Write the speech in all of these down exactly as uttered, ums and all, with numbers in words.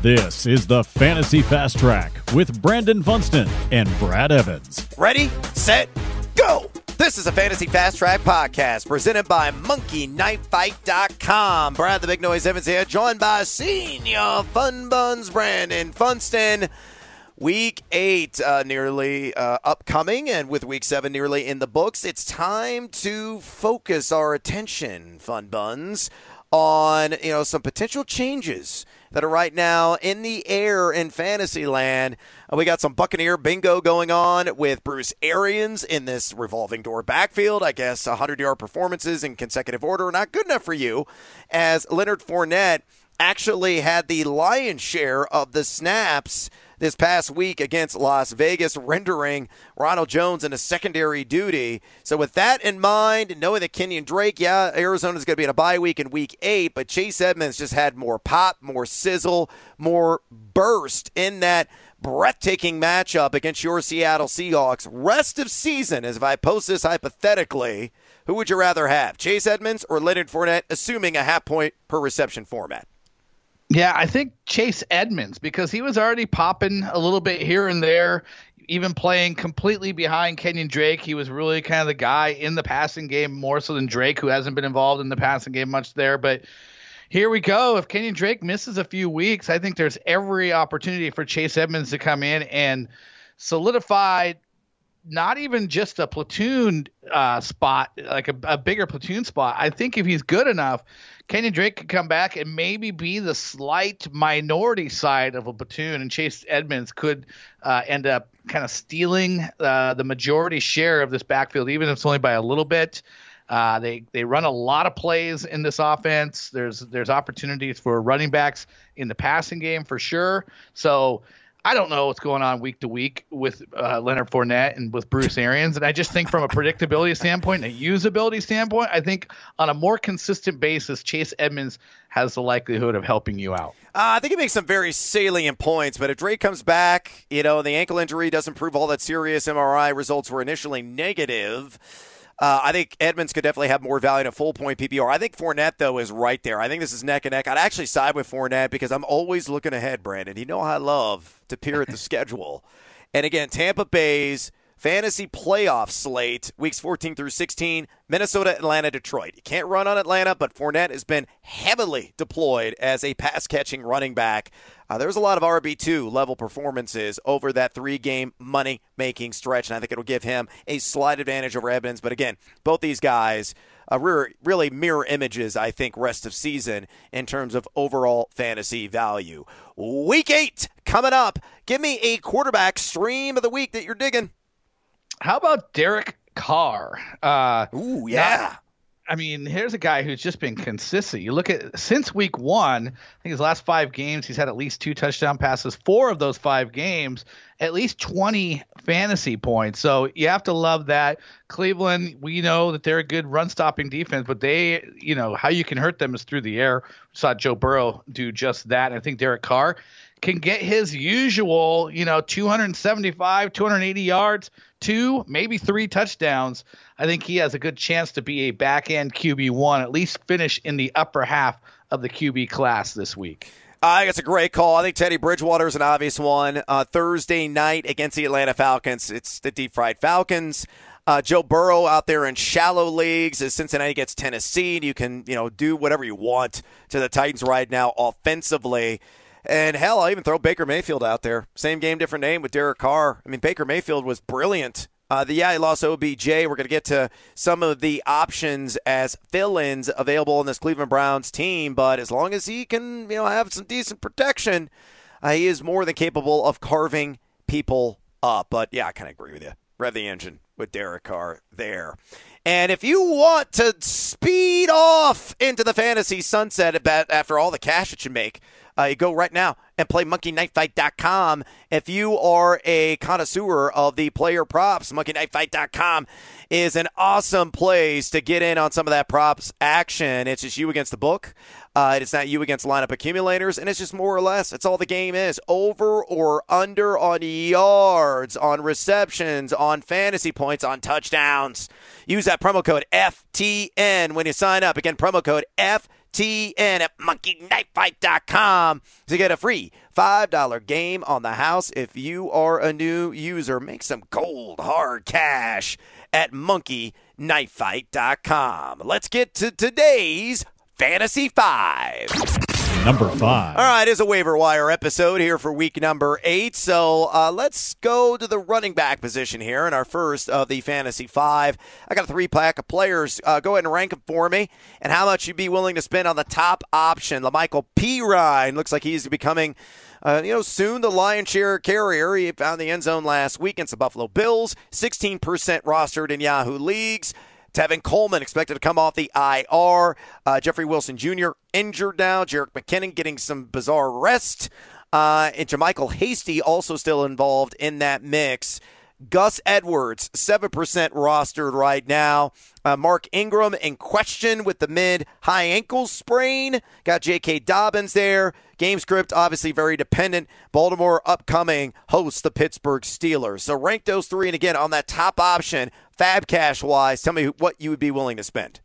This is the Fantasy Fast Track with Brandon Funston and Brad Evans. Ready, set, go! This is a Fantasy Fast Track podcast presented by Monkey Knife Fight dot com. Brad the Big Noise Evans here, joined by Senior Fun Buns Brandon Funston. Week eight uh, nearly uh, upcoming, and with week seven nearly in the books, it's time to focus our attention, Fun Buns, on you know some potential changes that are right now in the air in fantasy land. Uh, we got some Buccaneer bingo going on with Bruce Arians in this revolving door backfield. I guess one hundred-yard performances in consecutive order are not good enough for you, as Leonard Fournette actually had the lion's share of the snaps this past week against Las Vegas, rendering Ronald Jones in a secondary duty. So with that in mind, knowing that Kenyon Drake, yeah, Arizona's going to be in a bye week in week eight, but Chase Edmonds just had more pop, more sizzle, more burst in that breathtaking matchup against your Seattle Seahawks. Rest of season, as if I post this hypothetically, who would you rather have, Chase Edmonds or Leonard Fournette, assuming a half point per reception format? Yeah, I think Chase Edmonds, because he was already popping a little bit here and there, even playing completely behind Kenyon Drake. He was really kind of the guy in the passing game more so than Drake, who hasn't been involved in the passing game much there. But here we go. If Kenyon Drake misses a few weeks, I think there's every opportunity for Chase Edmonds to come in and solidify not even just a platoon uh, spot, like a, a bigger platoon spot. I think if he's good enough, Kenyon Drake could come back and maybe be the slight minority side of a platoon, and Chase Edmonds could uh, end up kind of stealing uh, the majority share of this backfield, even if it's only by a little bit. Uh, they they run a lot of plays in this offense. There's there's opportunities for running backs in the passing game for sure. So I don't know what's going on week to week with uh, Leonard Fournette and with Bruce Arians. And I just think from a predictability standpoint and a usability standpoint, I think on a more consistent basis, Chase Edmonds has the likelihood of helping you out. Uh, I think he makes some very salient points, but if Drake comes back, you know, the ankle injury doesn't prove all that serious. M R I results were initially negative. Uh, I think Edmonds could definitely have more value in a full-point P P R. I think Fournette, though, is right there. I think this is neck and neck. I'd actually side with Fournette because I'm always looking ahead, Brandon. You know how I love to peer at the schedule. And, again, Tampa Bay's fantasy playoff slate, weeks fourteen through sixteen, Minnesota, Atlanta, Detroit. You can't run on Atlanta, but Fournette has been heavily deployed as a pass-catching running back. Uh, there's a lot of R B two level performances over that three-game money-making stretch, and I think it'll give him a slight advantage over Edmonds. But again, both these guys uh, re- really mirror images, I think, rest of season in terms of overall fantasy value. Week eight coming up. Give me a quarterback stream of the week that you're digging. How about Derek Carr? Uh, Ooh, yeah. Not, I mean, here's a guy who's just been consistent. You look at since week one, I think his last five games, he's had at least two touchdown passes. Four of those five games, at least twenty fantasy points. So you have to love that. Cleveland, we know that they're a good run-stopping defense, but they, you know, how you can hurt them is through the air. We saw Joe Burrow do just that. I think Derek Carr can get his usual, you know, two seventy-five, two eighty yards, two, maybe three touchdowns. I think he has a good chance to be a back-end Q B one, at least finish in the upper half of the Q B class this week. I think it's a great call. I think Teddy Bridgewater is an obvious one. Uh, Thursday night against the Atlanta Falcons, it's the deep-fried Falcons. Uh, Joe Burrow out there in shallow leagues as Cincinnati gets Tennessee. You can, you know, do whatever you want to the Titans right now offensively. And, hell, I'll even throw Baker Mayfield out there. Same game, different name with Derek Carr. I mean, Baker Mayfield was brilliant. Uh, the yeah, he lost O B J. We're going to get to some of the options as fill-ins available in this Cleveland Browns team. But as long as he can, you know, have some decent protection, uh, he is more than capable of carving people up. But, yeah, I kind of agree with you. Rev the engine with Derek Carr there. And if you want to speed off into the fantasy sunset after all the cash that you make, uh, you go right now and play Monkey Knife Fight dot com. If you are a connoisseur of the player props, Monkey Knife Fight dot com is an awesome place to get in on some of that props action. It's just you against the book. Uh, it's not you against lineup accumulators, and it's just more or less, that's all the game is. Over or under on yards, on receptions, on fantasy points, on touchdowns. Use that promo code F T N when you sign up. Again, promo code F T N. T N at monkey knife fight dot com to get a free five dollar game on the house if you are a new user. Make some cold, hard cash at monkey knife fight dot com. Let's get to today's Fantasy Five. Number five. All right, it's a waiver wire episode here for week number eight. So uh, let's go to the running back position here in our first of the Fantasy Five. I got a three-pack of players. Uh, go ahead and rank them for me and how much you'd be willing to spend on the top option. LaMichael Pirine looks like he's becoming, uh, you know, soon the lion's share carrier. He found the end zone last week against the Buffalo Bills, sixteen percent rostered in Yahoo leagues. Tevin Coleman expected to come off the I R. Uh, Jeffrey Wilson Junior injured now. Jerick McKinnon getting some bizarre rest. Uh, and JaMycal Hasty also still involved in that mix. Gus Edwards, seven percent rostered right now. Uh, Mark Ingram in question with the mid-high ankle sprain. Got J K. Dobbins there. Game script, obviously very dependent. Baltimore upcoming hosts the Pittsburgh Steelers. So rank those three. And again, on that top option, Fab Cash-wise, tell me what you would be willing to spend.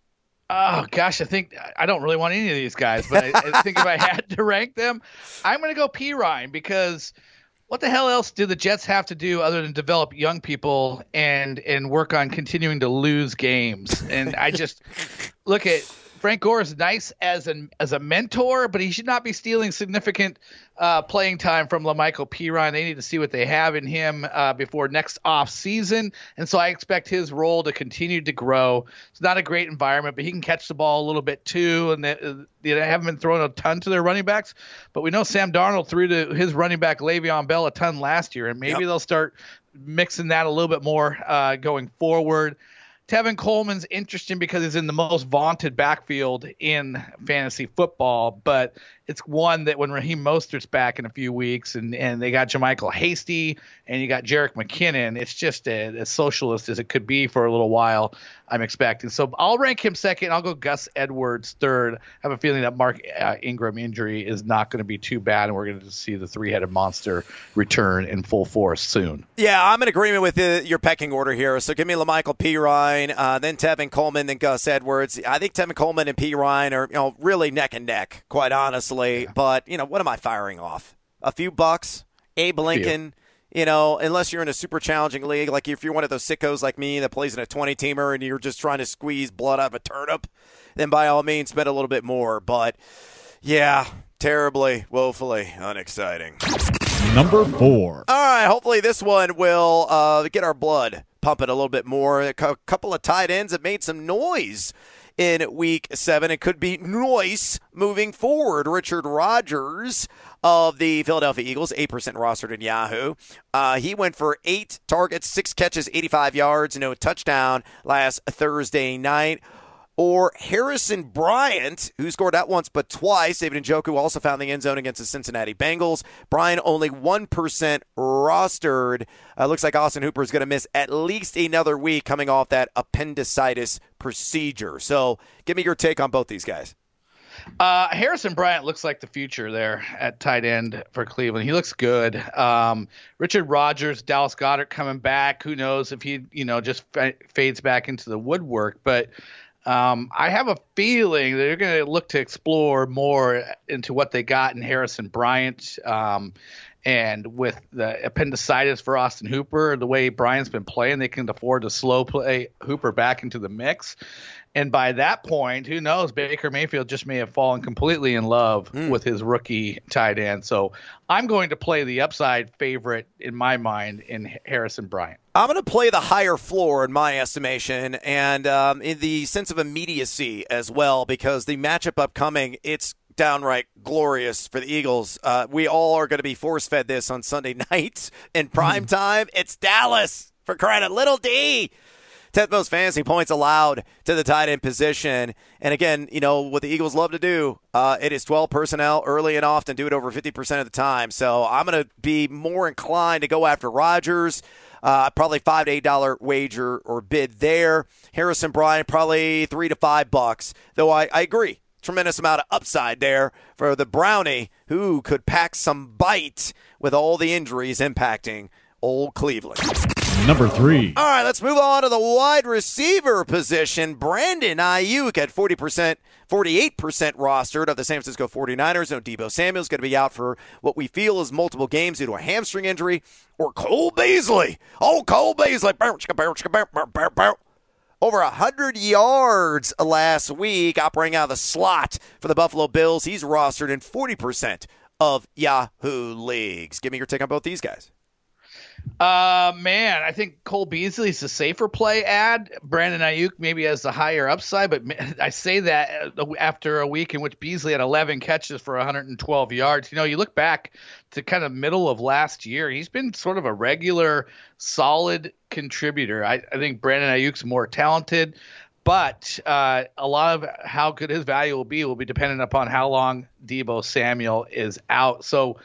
Oh, gosh, I think I don't really want any of these guys, but I, I think if I had to rank them, I'm going to go Pirine because – what the hell else do the Jets have to do other than develop young people and and work on continuing to lose games? And I just look at Frank Gore is nice as an as a mentor, but he should not be stealing significant uh, playing time from LaMichael Pirine. They need to see what they have in him uh, before next off season, and so I expect his role to continue to grow. It's not a great environment, but he can catch the ball a little bit too, and they, they haven't been throwing a ton to their running backs. But we know Sam Darnold threw to his running back Le'Veon Bell a ton last year, and maybe yep. they'll start mixing that a little bit more uh, going forward. Tevin Coleman's interesting because he's in the most vaunted backfield in fantasy football, but it's one that when Raheem Mostert's back in a few weeks and, and they got JaMycal Hasty and you got Jerick McKinnon, it's just a, as socialist as it could be for a little while, I'm expecting. So I'll rank him second. I'll go Gus Edwards third. I have a feeling that Mark uh, Ingram injury is not going to be too bad, and we're going to see the three-headed monster return in full force soon. Yeah, I'm in agreement with the, your pecking order here. So give me LaMichael Pirine, uh, then Tevin Coleman, then Gus Edwards. I think Tevin Coleman and Pirine are, you know, really neck and neck, quite honestly. Yeah. But, you know, what am I firing off? A few bucks? Abe Lincoln? You know, unless you're in a super challenging league, like if you're one of those sickos like me that plays in a twenty-teamer and you're just trying to squeeze blood out of a turnip, then by all means spend a little bit more. But, yeah, terribly, woefully unexciting. Number four. All right, hopefully this one will uh, get our blood pumping a little bit more. A cu- couple of tight ends have made some noise in week seven. It could be noise moving forward. Richard Rodgers of the Philadelphia Eagles, eight percent rostered in Yahoo. Uh, he went for eight targets, six catches, eighty-five yards, no touchdown last Thursday night. Or Harrison Bryant, who scored not once but twice. David Njoku also found the end zone against the Cincinnati Bengals. Bryant only one percent rostered. Uh, looks like Austin Hooper is going to miss at least another week coming off that appendicitis procedure. So give me your take on both these guys. Uh, Harrison Bryant looks like the future there at tight end for Cleveland. He looks good. Um, Richard Rodgers, Dallas Goedert coming back. Who knows if he, you know, just f- fades back into the woodwork. But Um, I have a feeling they're going to look to explore more into what they got in Harrison Bryant. Um, and with the appendicitis for Austin Hooper, the way Bryant's been playing, they can afford to slow play Hooper back into the mix. And by that point, who knows, Baker Mayfield just may have fallen completely in love mm. with his rookie tight end. So I'm going to play the upside favorite in my mind in Harrison Bryant. I'm going to play the higher floor in my estimation and um, in the sense of immediacy as well, because the matchup upcoming, it's downright glorious for the Eagles. Uh, we all are going to be force-fed this on Sunday night in prime time. It's Dallas, for crying out, little D. tenth most fantasy points allowed to the tight end position. And again, you know, what the Eagles love to do, uh, it is twelve personnel early and often, do it over fifty percent of the time. So I'm going to be more inclined to go after Rodgers. Uh, probably five to eight dollar wager or bid there. Harrison Bryant, probably three to five bucks. Though I, I agree, tremendous amount of upside there for the Brownie, who could pack some bite with all the injuries impacting old Cleveland. Number three. All right, let's move on to the wide receiver position. Brandon Ayuk at forty percent, forty-eight percent rostered of the San Francisco forty-niners. No, Deebo Samuel's going to be out for what we feel is multiple games due to a hamstring injury. Or Cole Beasley. Oh, Cole Beasley. Over one hundred yards last week, operating out of the slot for the Buffalo Bills. He's rostered in forty percent of Yahoo leagues. Give me your take on both these guys. Uh, man, I think Cole Beasley's a safer play ad. Brandon Ayuk maybe has the higher upside, but I say that after a week in which Beasley had eleven catches for one hundred twelve yards. You know, you look back to kind of middle of last year, he's been sort of a regular, solid contributor. I, I think Brandon Ayuk's more talented, but uh, a lot of how good his value will be will be dependent upon how long Deebo Samuel is out. So,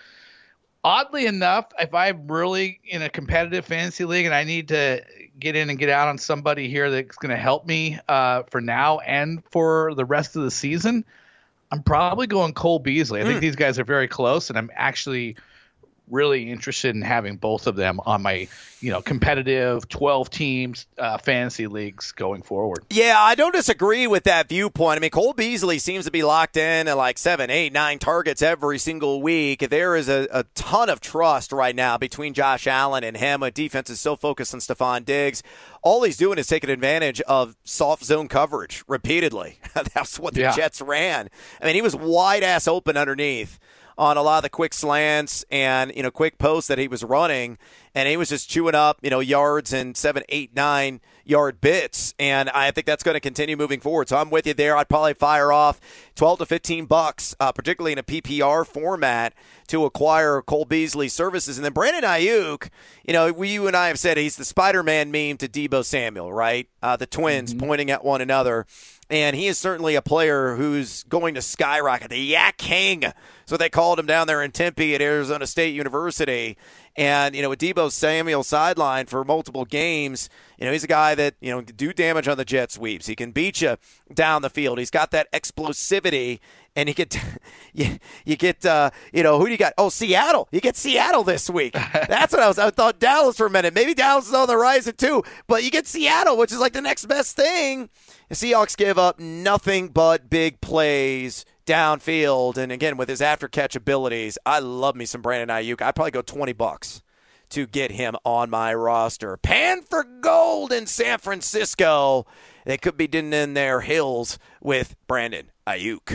oddly enough, if I'm really in a competitive fantasy league and I need to get in and get out on somebody here that's going to help me uh, for now and for the rest of the season, I'm probably going Cole Beasley. I mm. think these guys are very close, and I'm actually really interested in having both of them on my, you know, competitive twelve teams uh, fantasy leagues going forward. Yeah, I don't disagree with that viewpoint. I mean, Cole Beasley seems to be locked in at like seven, eight, nine targets every single week. There is a, a ton of trust right now between Josh Allen and him. A defense is so focused on Stephon Diggs. All he's doing is taking advantage of soft zone coverage repeatedly. That's what the yeah. Jets ran. I mean, he was wide ass open underneath on a lot of the quick slants and, you know, quick posts that he was running, and he was just chewing up, you know, yards and seven, eight, nine yard bits, and I think that's going to continue moving forward. So I'm with you there. I'd probably fire off twelve to fifteen bucks, uh, particularly in a P P R format, to acquire Cole Beasley's services. And then Brandon Ayuk, you know, we, you and I have said he's the Spider-Man meme to Deebo Samuel, right? Uh, the twins mm-hmm. pointing at one another. And he is certainly a player who's going to skyrocket. The Yak King, so they called him down there in Tempe at Arizona State University. And, you know, with Deebo Samuel sidelined for multiple games, you know, he's a guy that, you know, can do damage on the jet sweeps. He can beat you down the field. He's got that explosivity. And you get, you, you get, uh, you know, who do you got? Oh, Seattle. You get Seattle this week. That's what I was. I thought Dallas for a minute. Maybe Dallas is on the horizon too. But you get Seattle, which is like the next best thing. The Seahawks give up nothing but big plays downfield. And again, with his after catch abilities, I love me some Brandon Ayuk. I'd probably go twenty bucks to get him on my roster. Pan for gold in San Francisco. They could be digging in their hills with Brandon Ayuk.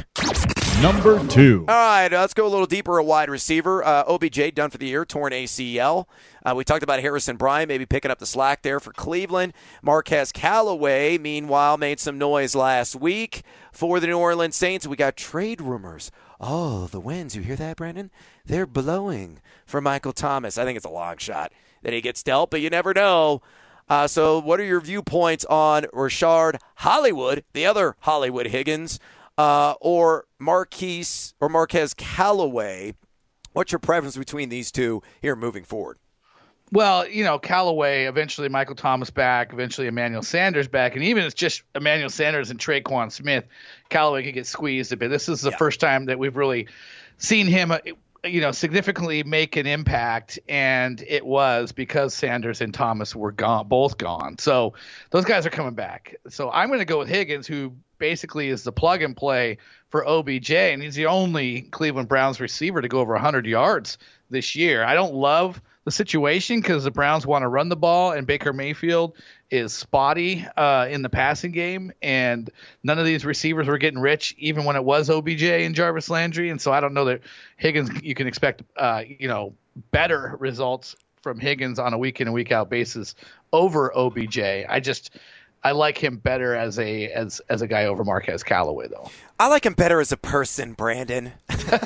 Number two. All right, let's go a little deeper at wide receiver. Uh, O B J done for the year, torn A C L. Uh, we talked about Harrison Bryant maybe picking up the slack there for Cleveland. Marquez Callaway, meanwhile, made some noise last week for the New Orleans Saints. We got trade rumors. Oh, the winds. You hear that, Brandon? They're blowing for Michael Thomas. I think it's a long shot that he gets dealt, but you never know. Uh, so what are your viewpoints on Rashard Hollywood, the other Hollywood Higgins, uh, or Marquise or Marquez Callaway? What's your preference between these two here moving forward? Well, you know, Callaway, eventually Michael Thomas back, eventually Emmanuel Sanders back, and even if it's just Emmanuel Sanders and Traquan Smith, Callaway could get squeezed a bit. This is the yeah. first time that we've really seen him – you know, significantly make an impact, and it was because Sanders and Thomas were gone, both gone. So those guys are coming back. So I'm going to go with Higgins, who basically is the plug and play for O B J, and he's the only Cleveland Browns receiver to go over one hundred yards this year. I don't love the situation because the Browns want to run the ball, and Baker Mayfield is spotty uh, in the passing game, and none of these receivers were getting rich, even when it was O B J and Jarvis Landry. And so I don't know that Higgins, you can expect, uh, you know, better results from Higgins on a week in and week out basis over O B J. I just, I like him better as a as as a guy over Marquez Callaway, though. I like him better as a person, Brandon. no,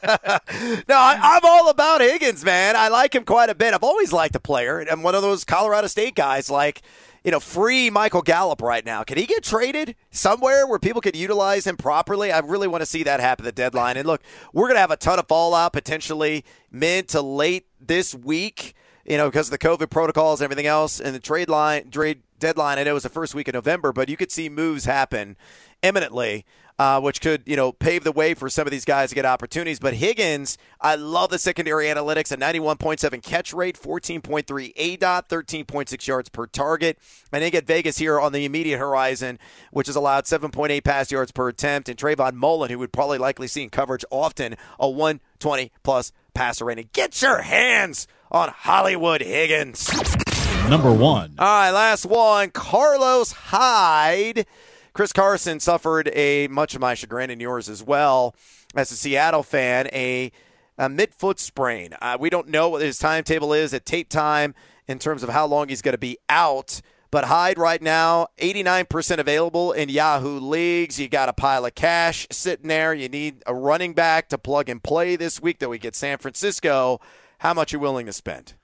I, I'm all about Higgins, man. I like him quite a bit. I've always liked the player. I'm one of those Colorado State guys, like, you know, free Michael Gallup right now. Can he get traded somewhere where people could utilize him properly? I really want to see that happen at the deadline. And look, we're going to have a ton of fallout potentially mid to late this week, you know, because of the COVID protocols and everything else. And the trade line, trade deadline, I know it was the first week of November, but you could see moves happen imminently Uh, which could, you know, pave the way for some of these guys to get opportunities. But Higgins, I love the secondary analytics, a ninety-one point seven catch rate, fourteen point three A D O T, thirteen point six yards per target. And they get Vegas here on the immediate horizon, which has allowed seven point eight pass yards per attempt. And Trayvon Mullen, who would probably likely see in coverage often, a one twenty plus passer rating. Get your hands on Hollywood Higgins. Number one. All right, last one, Carlos Hyde. Chris Carson suffered a, much of my chagrin and yours as well, as a Seattle fan, a, a mid-foot sprain. Uh, we don't know what his timetable is at tape time in terms of how long he's going to be out. But Hyde right now, eighty-nine percent available in Yahoo leagues. You got a pile of cash sitting there. You need a running back to plug and play this week that we get San Francisco. How much are you willing to spend?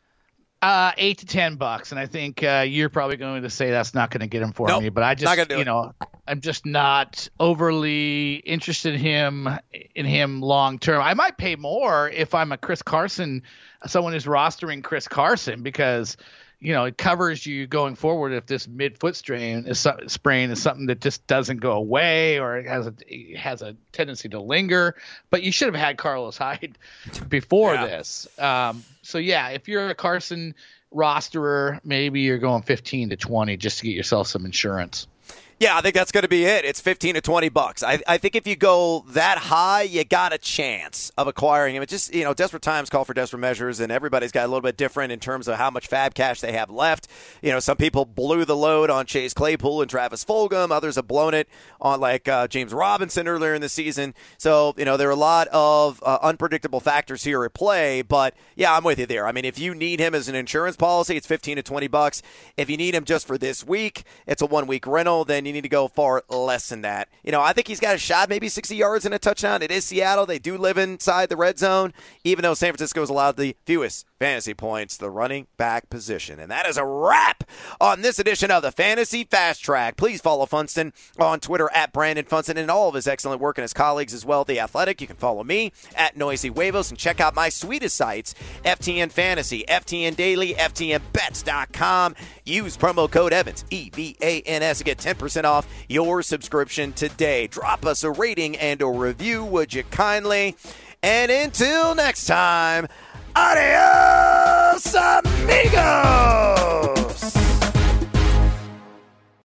Uh, eight to ten bucks, and I think uh, you're probably going to say that's not going to get him for nope, me. But I just, not gonna do you it. know, I'm just not overly interested in him in him long term. I might pay more if I'm a Chris Carson, someone who's rostering Chris Carson, because you know it covers you going forward if this mid foot strain is sprain is something that just doesn't go away or it has a it has a tendency to linger. But you should have had Carlos Hyde before yeah. this. Um, So, yeah, if you're a Carson rosterer, maybe you're going fifteen to twenty just to get yourself some insurance. Yeah, I think that's going to be it. It's fifteen to twenty bucks. I, I think if you go that high, you got a chance of acquiring him. It just, you know, desperate times call for desperate measures, and everybody's got a little bit different in terms of how much fab cash they have left. You know, some people blew the load on Chase Claypool and Travis Fulgham. Others have blown it on, like, uh, James Robinson earlier in the season. So, you know, there are a lot of uh, unpredictable factors here at play. But, yeah, I'm with you there. I mean, if you need him as an insurance policy, it's fifteen to twenty bucks. If you need him just for this week, it's a one-week rental. Then you need to go far less than that. You know, I think he's got a shot, maybe sixty yards and a touchdown. It is Seattle. They do live inside the red zone, even though San Francisco has allowed the fewest fantasy points, the running back position. And that is a wrap on this edition of the Fantasy Fast Track. Please follow Funston on Twitter at Brandon Funston and all of his excellent work and his colleagues as well at The Athletic. You can follow me at Noisy Huevos and check out my sweetest sites, F T N Fantasy, F T N Daily, F T N Bets dot com. Use promo code Evans, E V A N S, to get ten percent off your subscription today. Drop us a rating and a review, would you kindly? And until next time, adios, amigos!